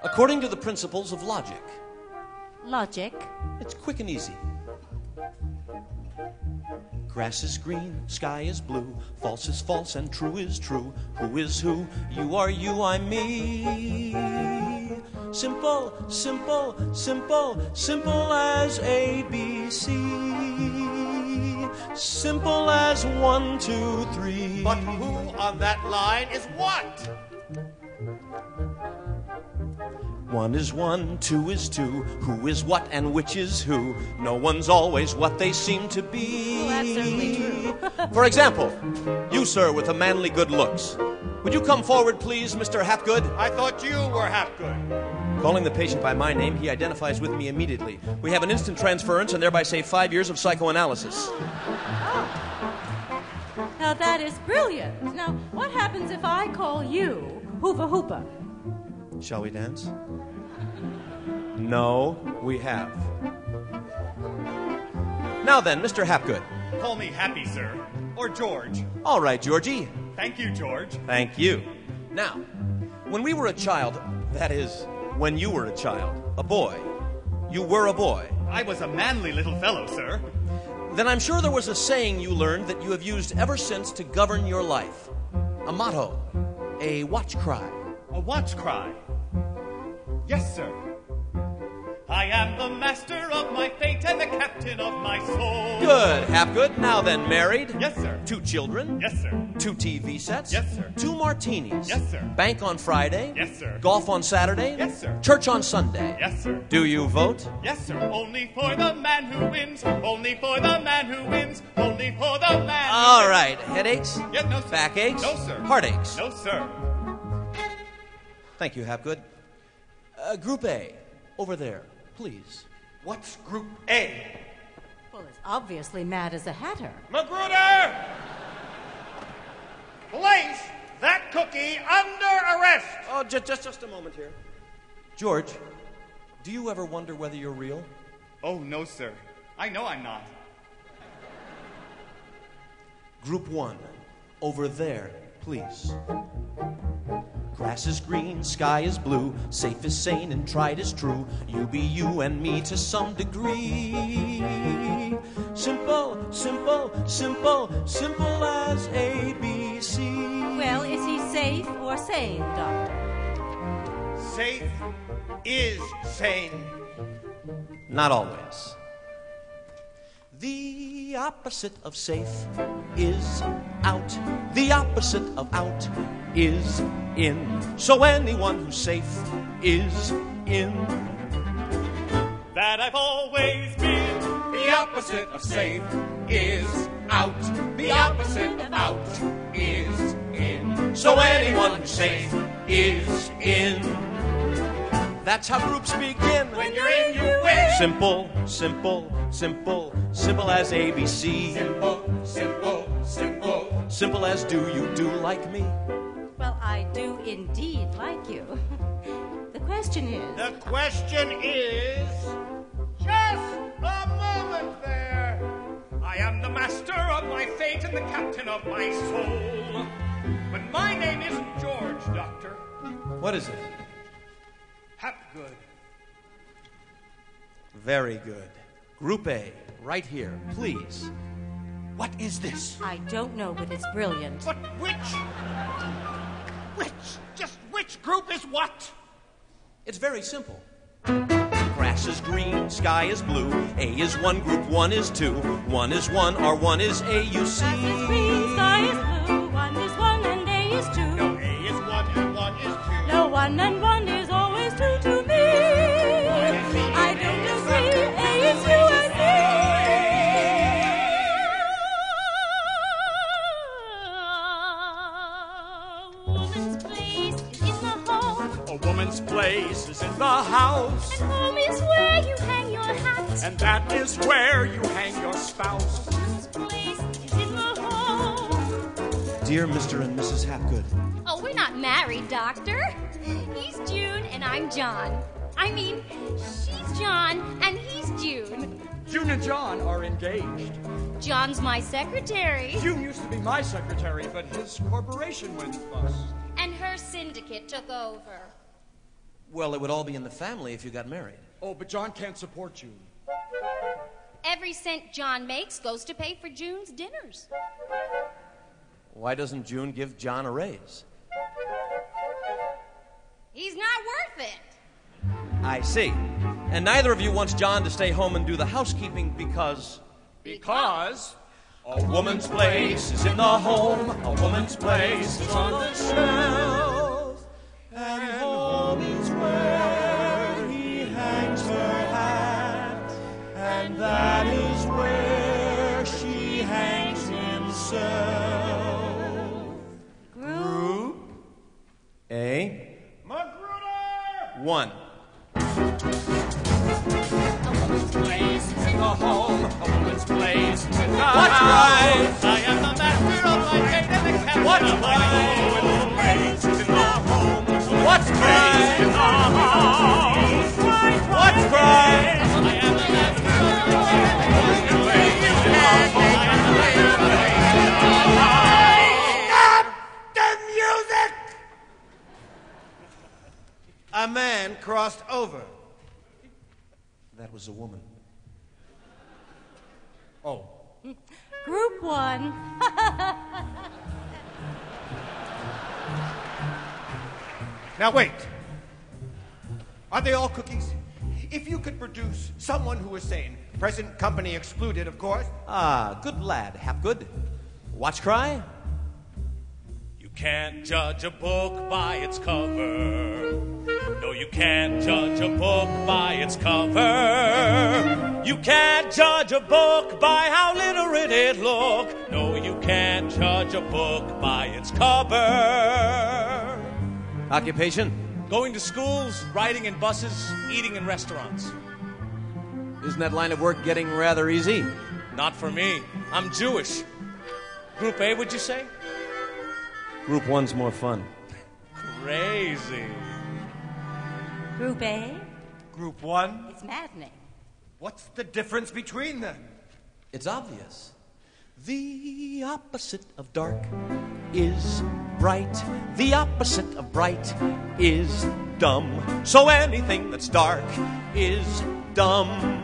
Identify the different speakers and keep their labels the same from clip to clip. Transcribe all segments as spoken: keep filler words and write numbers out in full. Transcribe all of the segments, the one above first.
Speaker 1: According to the principles of logic.
Speaker 2: Logic?
Speaker 1: It's quick and easy. Grass is green, sky is blue, false is false and true is true. Who is who? You are you, I'm me. Simple, simple, simple, simple as A B C. Simple as one, two, three.
Speaker 3: But who on that line is what?
Speaker 1: One is one, two is two. Who is what and which is who? No one's always what they seem to be.
Speaker 2: Well, that's certainly true.
Speaker 1: For example, you, sir, with the manly good looks. Would you come forward, please, Mister Hapgood?
Speaker 3: I thought you were Hapgood.
Speaker 1: Calling the patient by my name, he identifies with me immediately. We have an instant transference and thereby save five years of psychoanalysis.
Speaker 2: Oh. Now that is brilliant. Now, what happens if I call you Hoover Hooper?
Speaker 1: Shall we dance? No, we have. Now then, Mister Hapgood.
Speaker 3: Call me Happy, sir. Or George.
Speaker 1: All right, Georgie.
Speaker 3: Thank you, George.
Speaker 1: Thank you. Now, when we were a child, that is, when you were a child, a boy, you were a boy.
Speaker 3: I was a manly little fellow, sir.
Speaker 1: Then I'm sure there was a saying you learned that you have used ever since to govern your life. A motto, a watch cry.
Speaker 3: A watch cry. Yes, sir. I am the master of my fate and the captain of my soul.
Speaker 1: Good, Hapgood. Now then, married?
Speaker 3: Yes, sir.
Speaker 1: Two children?
Speaker 3: Yes, sir.
Speaker 1: Two T V sets?
Speaker 3: Yes, sir.
Speaker 1: Two martinis?
Speaker 3: Yes, sir.
Speaker 1: Bank on Friday?
Speaker 3: Yes, sir.
Speaker 1: Golf on Saturday?
Speaker 3: Yes, sir.
Speaker 1: Church on Sunday?
Speaker 3: Yes, sir.
Speaker 1: Do you vote?
Speaker 3: Yes, sir. Only for the man who wins. Only for the man who wins. Only for the man who
Speaker 1: All
Speaker 3: wins.
Speaker 1: right. Headaches?
Speaker 3: Yes, no, sir.
Speaker 1: Backaches?
Speaker 3: No, sir.
Speaker 1: Heartaches?
Speaker 3: No, sir.
Speaker 1: Thank you, Hapgood. Uh, group A, over there, please.
Speaker 3: What's Group A?
Speaker 2: Well, it's obviously Mad as a Hatter.
Speaker 3: Magruder! Place that cookie under arrest!
Speaker 1: Oh, just, just, just a moment here. George, do you ever wonder whether you're real?
Speaker 3: Oh, no, sir. I know I'm not.
Speaker 1: Group one, over there, please. Grass is green, sky is blue, safe is sane and tried is true. You be you and me to some degree. Simple, simple, simple, simple as A B C.
Speaker 2: Well, is he safe or sane, Doctor?
Speaker 3: Safe is sane.
Speaker 1: Not always. The opposite of safe is out. The opposite of out is in. So anyone who's safe is in.
Speaker 3: That I've always been. The opposite of safe is out. The opposite of out is in.
Speaker 1: So anyone who's safe is in. That's how groups begin.
Speaker 3: When you're in, you win.
Speaker 1: Simple, simple, simple, simple as A B C.
Speaker 3: Simple, simple, simple.
Speaker 1: Simple as do you do like me?
Speaker 2: Well, I do indeed like you. The question is...
Speaker 3: The question is... Just a moment there. I am the master of my fate and the captain of my soul. But my name isn't George, Doctor.
Speaker 1: What is it?
Speaker 3: Hapgood.
Speaker 1: Very good. Group A, right here, please.
Speaker 3: What is this?
Speaker 2: I don't know, but it's brilliant.
Speaker 3: But which? Which? Just which group is what?
Speaker 1: It's very simple. Grass is green, sky is blue. A is one group, one is two. One is one, or one is A, you see.
Speaker 2: Grass is green, sky is blue. One is one and A is two.
Speaker 3: No, A is one and one is two.
Speaker 2: No, one and one is always two to me. I don't agree. A is you and
Speaker 3: A woman's place is in the house.
Speaker 4: And home is where you hang your hat.
Speaker 3: And that is where you hang your spouse.
Speaker 4: A woman's place is in the home.
Speaker 1: Dear Mister and Missus Hapgood.
Speaker 4: Oh, we're not married, Doctor. He's June and I'm John. I mean, she's John and he's June.
Speaker 5: June and John are engaged.
Speaker 4: John's my secretary.
Speaker 5: June used to be my secretary, but his corporation went bust.
Speaker 4: And her syndicate took over.
Speaker 1: Well, it would all be in the family if you got married.
Speaker 5: Oh, but John can't support June.
Speaker 4: Every cent John makes goes to pay for June's dinners.
Speaker 1: Why doesn't June give John a raise?
Speaker 4: He's not worth it.
Speaker 1: I see. And neither of you wants John to stay home and do the housekeeping because...
Speaker 5: Because
Speaker 1: A woman's place is in the home, a woman's place is on the shelf, and home is where he hangs her hat, and that is where she hangs himself. Group A.
Speaker 3: Magruder!
Speaker 1: One.
Speaker 5: place is in the home, a woman's place is in the
Speaker 1: What's
Speaker 5: house.
Speaker 1: right?
Speaker 3: I am the master of my fate and the captain
Speaker 1: What's
Speaker 3: of my
Speaker 1: right?
Speaker 3: soul. Place is in the home,
Speaker 1: What's
Speaker 3: place
Speaker 1: right?
Speaker 3: in the house.
Speaker 1: What's right?
Speaker 3: I am the master of my fate and the place is in the home. I am the master of my fate and the house.
Speaker 6: Stop the music!
Speaker 1: A man crossed over. That was a woman.
Speaker 5: Oh.
Speaker 2: Group one.
Speaker 6: Now wait. Are they all cookies? If you could produce someone who is sane, present company excluded, of course.
Speaker 1: Ah, good lad, Hapgood. Watch cry?
Speaker 3: You can't judge a book by its cover. No, you can't judge a book by its cover. You can't judge a book by how literate it look. No, you can't judge a book by its cover.
Speaker 1: Occupation?
Speaker 3: Going to schools, riding in buses, eating in restaurants.
Speaker 1: Isn't that line of work getting rather easy?
Speaker 3: Not for me. I'm Jewish. Group A, would you say?
Speaker 1: Group one's more fun.
Speaker 3: Crazy.
Speaker 2: Group A?
Speaker 6: Group one.
Speaker 2: It's maddening.
Speaker 6: What's the difference between them?
Speaker 1: It's obvious. The opposite of dark is bright. The opposite of bright is dumb. So anything that's dark is dumb.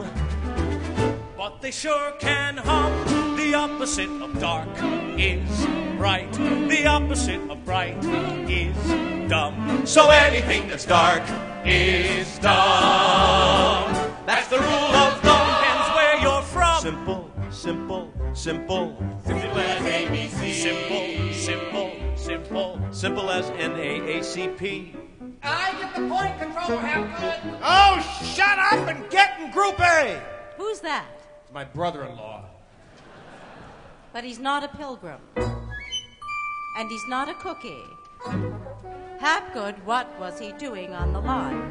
Speaker 3: But they sure can hum. The opposite of dark is bright. The opposite of bright is dumb.
Speaker 1: So anything that's dark is dumb. That's the rule of thumb.
Speaker 3: Depends where you're from.
Speaker 1: Simple, simple, simple.
Speaker 3: Simple as A B C. Simple, simple, simple.
Speaker 1: Simple as N A A C P.
Speaker 6: I get the point, controller. Have good. Oh, shut up and get in Group A.
Speaker 2: Who's that?
Speaker 6: It's my brother-in-law.
Speaker 2: But he's not a pilgrim. And he's not a cookie. Hapgood, what was he doing on the line?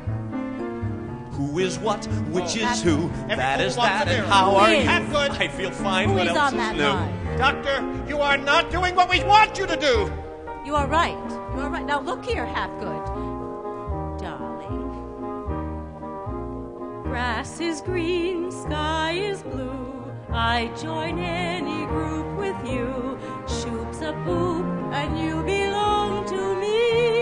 Speaker 1: Who is what? Which
Speaker 2: Oh.
Speaker 1: is who?
Speaker 6: Every
Speaker 1: That
Speaker 6: fool
Speaker 1: is
Speaker 6: wants
Speaker 1: that.
Speaker 6: a
Speaker 1: And
Speaker 6: mirror.
Speaker 1: how are
Speaker 2: Who
Speaker 1: you?
Speaker 2: is?
Speaker 6: Hapgood.
Speaker 1: I feel fine.
Speaker 2: Who
Speaker 1: What
Speaker 2: is
Speaker 1: else
Speaker 2: on
Speaker 1: is
Speaker 2: that
Speaker 1: new?
Speaker 2: line?
Speaker 6: Doctor, you are not doing what we want you to do.
Speaker 2: You are right. You are right. Now look here, Hapgood. Darling.
Speaker 7: Grass is green, sky is blue. I join any group with you. Shoop's a poop, and you belong to me.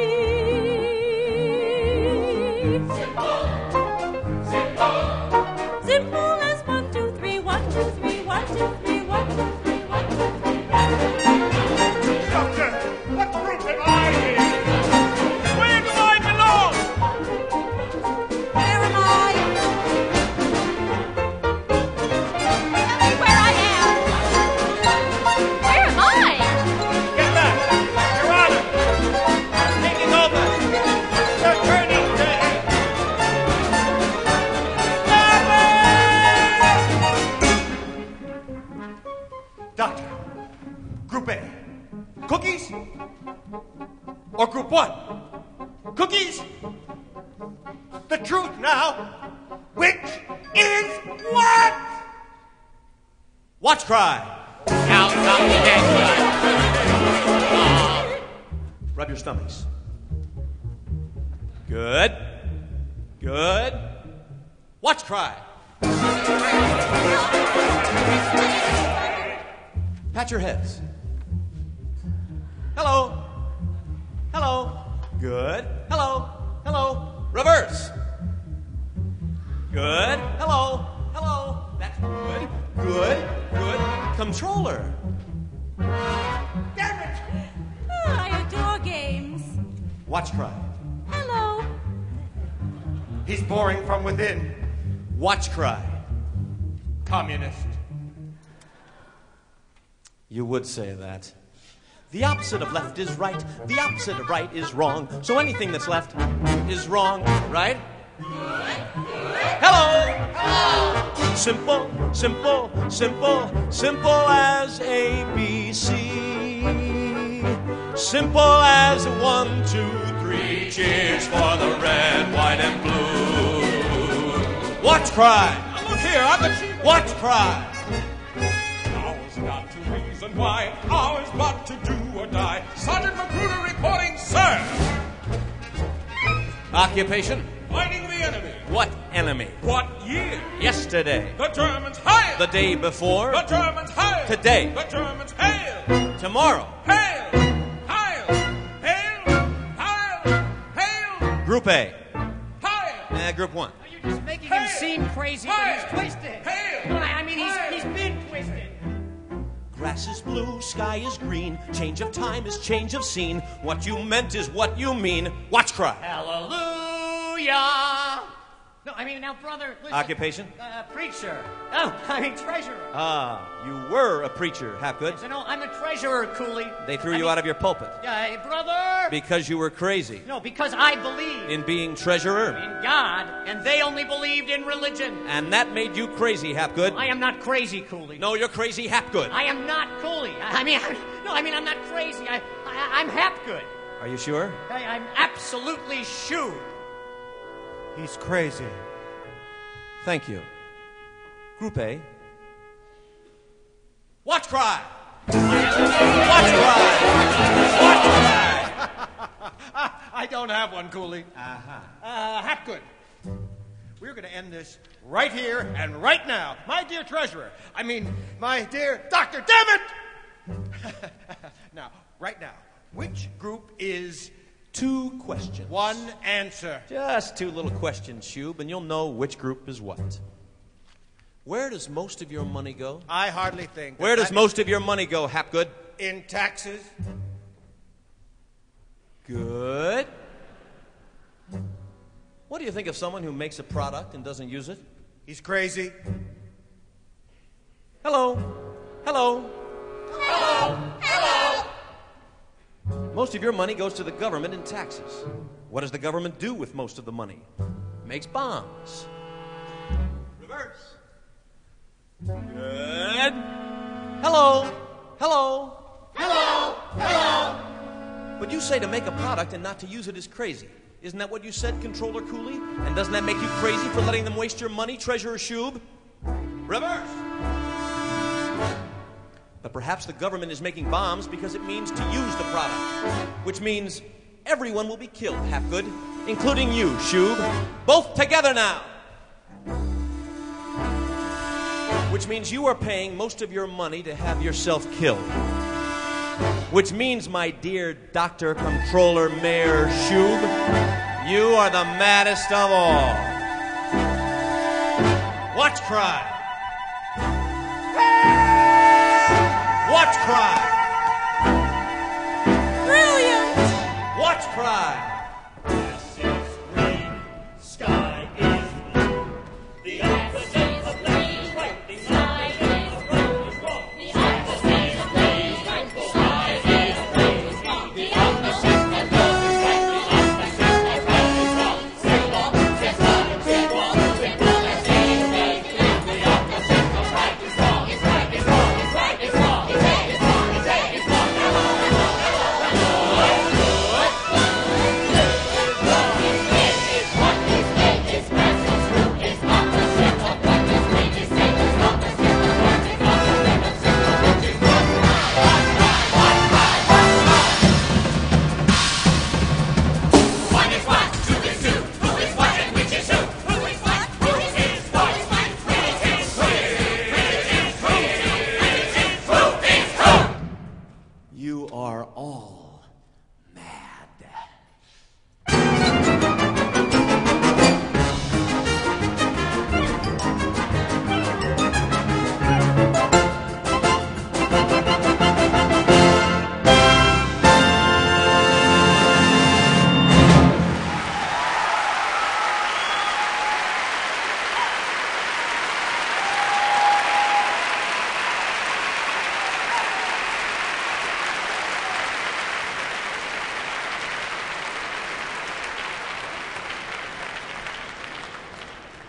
Speaker 7: Simple, simple, simple as one, two, three, one, two, three, one, two, three, one, two, three, one, two, three.
Speaker 3: Doctor, what group am I in? Where do I belong?
Speaker 2: Where am I?
Speaker 4: Tell me where I am. Where am I?
Speaker 3: Get back! Your Honor! I'm taking over! The attorney says...
Speaker 6: Doctor, Group A. Cookies? Or Group one? Cookies? The truth now. Which is what?
Speaker 1: Watch cry.
Speaker 3: Out of the head.
Speaker 1: Rub your stomachs. Good. Good. Watch cry. Pat your heads. Hello. Hello. Good. Hello. Hello. Reverse. controller.
Speaker 6: Damn it!
Speaker 7: Oh, I adore games.
Speaker 1: Watch cry.
Speaker 7: Hello.
Speaker 6: He's boring from within.
Speaker 1: Watch cry.
Speaker 6: Communist.
Speaker 1: You would say that. The opposite of left is right. The opposite of right is wrong. So anything that's left is wrong, right? Hello! Hello! Simple, simple, simple, simple as A B C. Simple as one, two, three. Cheers for the red, white, and blue. Watch cry.
Speaker 3: Look here, I'm the chief.
Speaker 1: Watch cry.
Speaker 3: Ours not to reason why, ours but to do or die. Sergeant Magruder reporting, sir.
Speaker 1: Occupation.
Speaker 3: Fighting the enemy.
Speaker 1: What enemy?
Speaker 3: What year?
Speaker 1: Yesterday.
Speaker 3: The Germans hail.
Speaker 1: The day before.
Speaker 3: The Germans hail.
Speaker 1: Today.
Speaker 3: The Germans hail.
Speaker 1: Tomorrow.
Speaker 3: Hail. Hail. Hail. Hail. Hail.
Speaker 1: Group A.
Speaker 3: Hail.
Speaker 1: Uh, group one.
Speaker 8: You're just making
Speaker 3: Hey!
Speaker 8: him seem crazy, but
Speaker 3: Hey!
Speaker 8: he's twisted.
Speaker 3: Hey!
Speaker 8: No, I mean, he's,
Speaker 3: Hey!
Speaker 8: he's been twisted.
Speaker 1: Grass is blue, sky is green. Change of time is change of scene. What you meant is what you mean. Watch cry.
Speaker 8: Hallelujah. No, I mean, now, brother, listen.
Speaker 1: Occupation?
Speaker 8: Uh, preacher. Oh, I mean, treasurer.
Speaker 1: Ah, you were a preacher, Hapgood.
Speaker 8: So, no, I'm a treasurer, Cooley.
Speaker 1: They threw
Speaker 8: I
Speaker 1: you
Speaker 8: mean,
Speaker 1: out of your pulpit
Speaker 8: Yeah, brother.
Speaker 1: because you were crazy
Speaker 8: No, because I believe
Speaker 1: in being treasurer.
Speaker 8: in God, and they only believed in religion.
Speaker 1: And that made you crazy, Hapgood.
Speaker 8: I am not crazy, Cooley.
Speaker 1: No, you're crazy, Hapgood.
Speaker 8: I am not Cooley. I, I mean, I, no, I mean, I'm not crazy. I, I, I'm Hapgood.
Speaker 1: Are you sure?
Speaker 8: I, I'm absolutely shooed.
Speaker 6: He's crazy.
Speaker 1: Thank you. Group A. Watch cry. Watch cry. Watch cry.
Speaker 6: I don't have one, Cooley. Uh-huh. Uh, Hapgood. We're going to end this right here and right now. My dear treasurer. I mean, my dear doctor. Damn it! Now, right now, which group is
Speaker 1: Two questions.
Speaker 6: one answer?
Speaker 1: Just two little questions, Shube, and you'll know which group is what. Where does most of your money go?
Speaker 6: I hardly think.
Speaker 1: Where does
Speaker 6: that-
Speaker 1: most of your money go, Hapgood?
Speaker 6: In taxes.
Speaker 1: Good. What do you think of someone who makes a product and doesn't use it?
Speaker 6: He's crazy.
Speaker 1: Hello. Hello.
Speaker 4: Hello. Hello.
Speaker 1: Most of your money goes to the government in taxes. What does the government do with most of the money? Makes bombs. Reverse. Good. Hello. Hello.
Speaker 4: Hello. Hello.
Speaker 1: But you say to make a product and not to use it is crazy. Isn't that what you said, Controller Cooley? And doesn't that make you crazy for letting them waste your money, Treasurer Shube? Reverse. But perhaps the government is making bombs because it means to use the product, which means everyone will be killed, Hapgood, including you, Shube. Both together now. Which means you are paying most of your money to have yourself killed. Which means, my dear Doctor Controller Mayor Shube, you are the maddest of all. Watch cry. Watch cry.
Speaker 7: Brilliant.
Speaker 1: Watch cry.